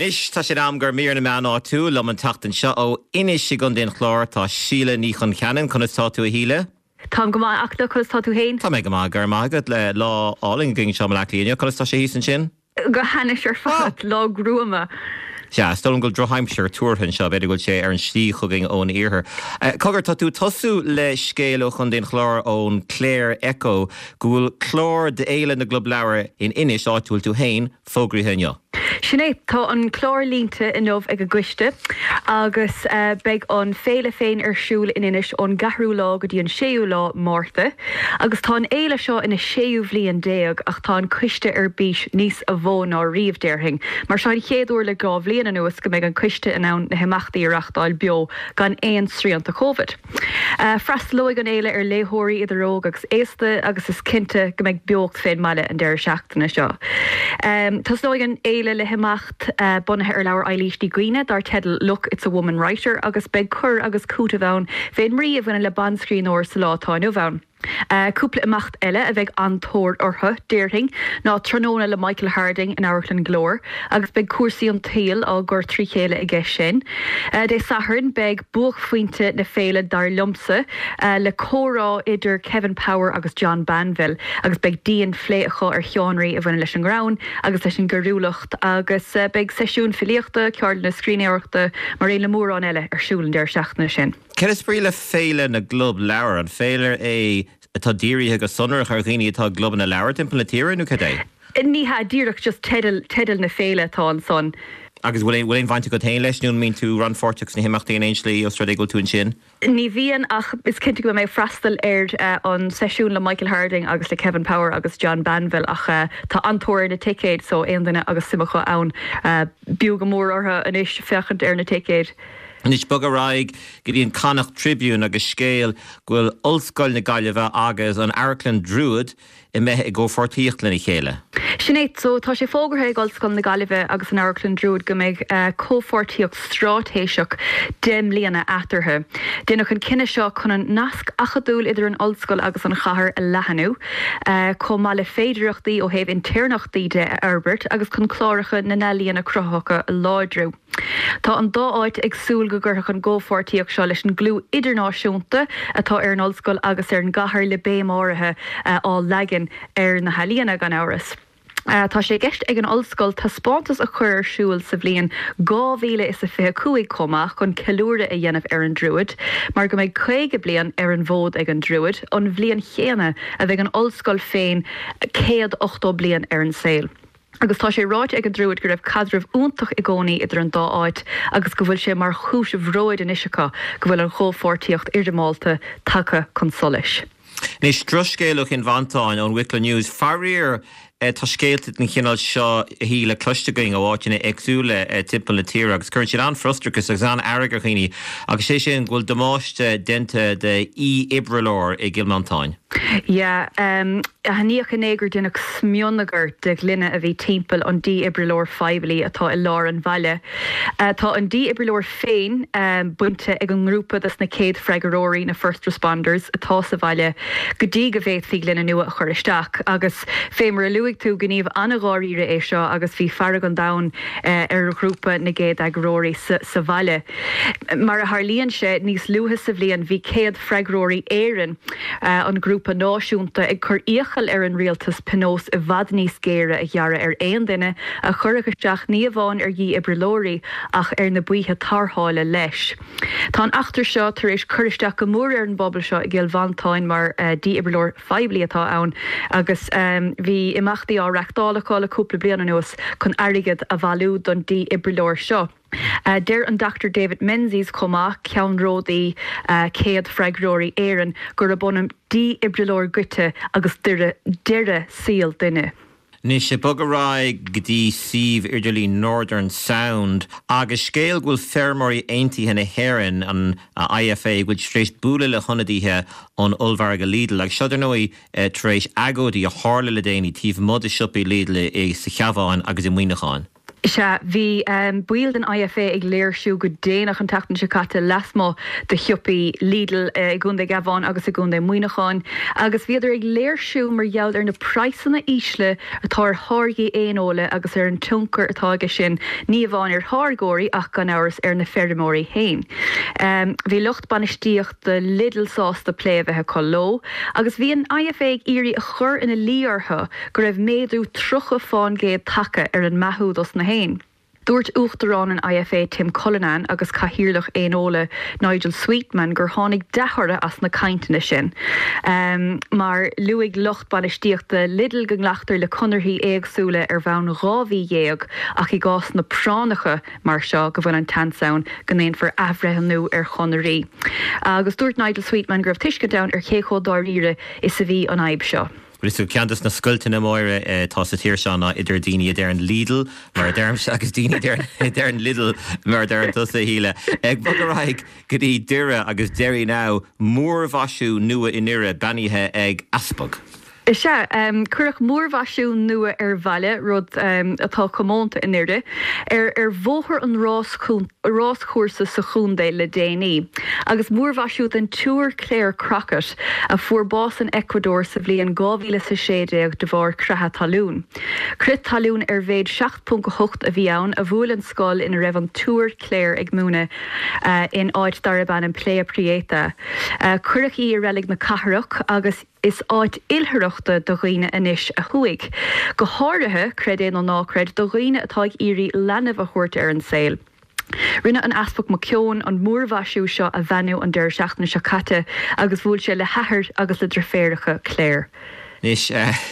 Nis tá sé am gur mír na meán á tú le an tatan seo ó inis si gon den chlár tá síle ní chun cheanan chun is tá tú a híle. Tá go má achta chus tá tú héin? Tá mé go má gur mágad le lá áling ging seo le líine chun tá sé hísan sin? Go hanis ar fad lá grúama. Ja, stolam go droheimsir túrhann seo beidir go sé ar an slí chugging ón iarthar. Cogur tá tú tosú le scéal chun den chlár ón Claire Echo gúil chlár de éile na glob leabhar in inis áitiúil tú hain fógraithe. Sinné tá an chlár línte in nómh ag a gcuiste agus beag an féile féin ar siúil in inis ón gahrú lá go dtí an séú lá márta agus tá an éile seo ina séú bhliain déag ach tá an cuiste ar bís níos a bhón á riomhdéirthing. Mar seáid chéadúir le gá bhliain an nuas go méid an cuiste in ann na himachtaí arachtáil beo gan éon sríanta COVID. Freastalóigh an éile ar léthirí idiróg agus éasta agus is cinnte go méid beocht féin meile an deir seachtainna seo. Tasnóigh an éile le himacht bunathe ar leabhar Eilís Guine dar tedal Look, It's a Woman Writer agus beag cur agus cúta bhain féin riomh bhain le banscrín óir sa látáinú bhain. Cúpla imacht eile a bheith antóir ortha déirthing ná tróna le Michael Harding in Airlan Glór agus beag cuasaí an taal á gur trí chéile i gceist sin. Dé sathrann beag buach faointe na féile dar lumsa le córá idir Kevin Power agus John Banville agus beag díon phléacha ar cheanraí a bhaine leis an grán agus leis an gurúlacht agus beag seisiún filíochta cearl na scrínéireachta mar réile mórrán eile ar siúlan deir seachtainna sin. Cer is brí le féile na glob leabhar an féilir é tá díirithe go sonar chu ghaoine atá glob na leabhar timpeall na tíre nó cad é? Ní ha díireach just tedal na féile tá an son. Agus bhfuil éon bhainte go tain leis nún mín tú ran forteach na himachtaí an éinslí os rud go tú an sin? Ní bhíon ach is cinnte go mé freastal aird an seisiún le Michael Harding agus le Kevin Power agus John Banville ach tá antóir na ticéid so aon duine agus simacha ann bíú go mór ortha an is fechant ar na ticéid. Nis bug aráig go dtíon Connacht Tribune agus scéal ghfuil ollscoil na Gaillimhe agus an Airlan Druid I methe I go fortíocht lena chéile. Sinnéad, so tá sé fógartha ag ollscoil na Gaillimhe agus an Airlan Druid go mbeidh cófortíocht strátéiseach dem líana atartha. Déanach an cinenne seo chun an nasc achadúil idir an ollscoil agus an chathair a lehanú, chun má le féidireachtaí ó thaobh internachtaí de Herbert agus chun chláiricha na nelíonna crothacha a láidrú. Tá an dá áit ag súil go gurtha an ggófortíoach seo leis an glú idirnáisiúnta atá ar an ollscoil agus ar an gcathair le béiméirithe á legan ar na helíonna gan áras. Tá sé gceist ag an ollscoil tá spántas a chur siúil sa bhliain 2025 comach chun ceiliúrtha a dhéanamh ar an Druid, mar go méid 5 bliain ar an bhód ag an Druid, an bhliain chéana a bheith an ollscoil féin 108 bliain ar an saoil. Agus tá sé ráid ag an Druid go raibh cadrah úntach I gcónaí idir an dá áit agus go bhfuil sé mar chúis bhróid in isiacha go bhfuil an chófortíocht irdemáilta take chun solis. Nis droscéalach in Vantáin ón Wicklow News faríir tá scéalta na chinál seo híle cluistegaing ó áitina agsúla timpeall na tíre agus chuir sin an frostrachas agus an airgar chuoine agus sé sin ghfuil damáiste dente de ibralór I Gilmantáin. Ja, haníoch an éigur duine smionnagar de glunne a bhí timpeall an ibralór feibli atá I lár an bhaile. Tá an ibralór féin bunte ag an grúpa das na céad freigaróirí na first responders atá sa bhaile go dtí go bhéad fi glunne nua a chur isteach agus fémar a luigh tú gníomh anagáíre é seo agus bhí farag an dain ar a grúpa na géad agróirí sa bhaile. Mar a tharlíonn sé níos luatha sa bhliain bhí céad freigaróirí éireann an grúpa náisiúnta ag chur íochail ar an rialtas pinós I bhad níos géire a dhearra ar aon duine a chur agusteach ní bháin ar dhí ibralóirí ach ar na buíthe tartháile leis. Tá an achtar seo tar éis churisteach go mór ar an bobbal seo I gCill Vantáin mar dí ibralór feibli atá ann agus bhí imachtaí á reachtálaáil a cúpla bliana nuas chun airigid a bhálú don dí ibralór seo. Deir an Dr. David Menzies comach ceann ródaí céad freigaróirí éireann gur a bunam dí ibralór goite agus deire síl duine. Nis sé bogaráig gdí síomh idirlí Northern Sound agus scéal ghfuil fermorí aontaithe na hÉireann an IFA ghfuil tréis búla le chonadíthe an Ulmhar go Lidl ag seidir nói tréis agódaí a hála le déanaí tíomh mud a siopí Lidl I sa cheabháin agus I muoineáin. Se bhí build an IFA ag léirsú go déanaach an tatan se caite lasmo de thioppaí Lidl i gunda gabháin agus i gunda muoineáin, agus bhíidir ag léirsú mar gheall ar na prasanna ísle atá ar tháirgí éonóla agus ar an tuncar atá aige sin ní bháin ar thárgóirí ach gan áras ar na ferrimóirí hain. Bhí lucht banistíocht de Lidl sásta pléibhethe cho agus bhí an IFA ag irí a chur ina líortha go raibh méadú trocha fáin géad take ar an mathúdas na hain. Dúirt uachtarrán an IFA Tim Cullinan agus caithíirlach éonóla Nigel Sweetman gur tháinig dethorda as na cainteanna sin. Mar luigh lucht banistíocht de Lidl go nglaachtar le conirthaí éagsúla ar bhean rábhí dhéag ach I gás na pránacha mar seo go bhfuil an tansaun go ndéon for ahreithnú ar chonairí. Agus dúirt Nigel Sweetman gur bh tuisce down ar chéchó dáiríre is sa bhí an aib seo. Brisú ceantas na scultainna móire tá sa tíir seánna idir daoine a d'ar an Lidl, mar d'arm se agus daoine d'ar an Lidl mar d'ar an tusa híle. Ag bugaraig go dtí dúire agus deirí ná mórmhaisiú nua in ire baníthe ag Aspag. Is se, cuireach mórmhaisiú nua ar bhaile rud atá cománta in irde, ar bhóthar an ráscuirsa sa chúndé le déanaí. Agus mórmhaisiú den túr Claire Crockett a fuórbás in Ecuador sa bhliain 2016 de bhar cratha talún. Crit talún ar bhéid 7.8 a bhí ann a bhfuil an scoil in raibh an túr Claire ag múna in áit daraban an Playa Prieta. Cuireach í ar relic na cathairach agus is áit ilthreachta do dhaoine inis a chuig. Go háirithe cred éon nó nácred do dhaoine atá ag irí lenamh a thuirt ar an saoil. Rinne an Aspag Maceón an mórmhaisiú seo a bhainú an deir seachtainna seo caite agus bhfuil sé le hathair agus le driféiricha Claire. Nis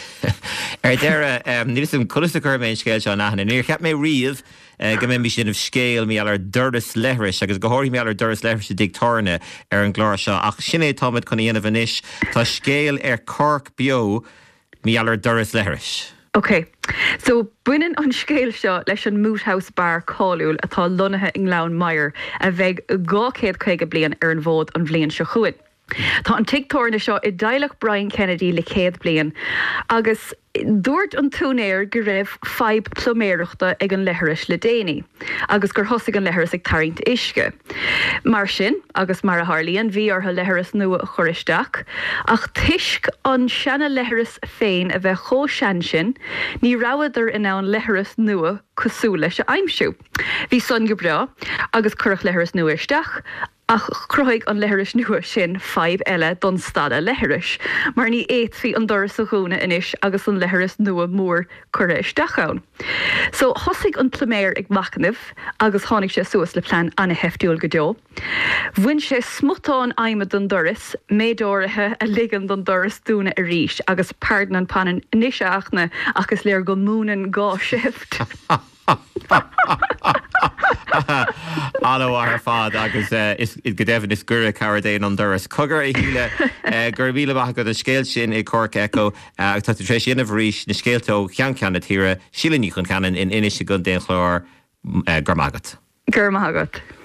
deire níos an chulas méin scéil seo nachna. Níor cheap mé riamh go mé bhí sin scéal mí ar duras leithris agus go háirí mé ar duras leithris dictarna ar an gláir seo ach sin é táid chuna dhéanamh inis tá scéal ar Cork bio mí ar duras leithris. Okay, so buinean an scéil seo leis an Moothouse Bar cáúil atá lonathe in Louth Mire a bheith 250 bliain ar an bhód an bbliain seo chuid. Tá an tictóirna seo I dteaghlach Brian Kennedy le 100 bliain agus dúirt an túnéir go raibh 5 ploméireachta ag an leithris le déanaí, agus gur thosaigh an leithris ag tarraingt isce. Mar sin, agus mar a Harlíonn, bhí ortha leithris nua a choristeach, ach tuisc an seanna leithris féin a bheith chó sean sin, ní rabhaidir in ann leithris nua cosú leis a aimsiú. Bhí son go bra, agus curach leithris nua isteach, ach chroig an leithris nua sin 5 eile don stada leithris, mar ní éadfaí an doras a chúna inis agus an leithris nua mór cura isteachán. So thosaigh an ploméir ag macnamh agus tháinig sé suas le plean anna heftiúil go deo. Bhain sé smután aime don doras, méadóirithe a ligan don doras dúna a ríis agus páirdan an panan níseachna agus léir go múnan gá sift. Alóhar fád agus is go defn is gura caradéin an doras cogur I híle gur bhíle bach go a scéil sin I Cork Echo ag tá trééis inmh ríis na scéaltó cheanna tíre sílaní chun canan in inis gun déon chlár gur mágat. Gur mágat.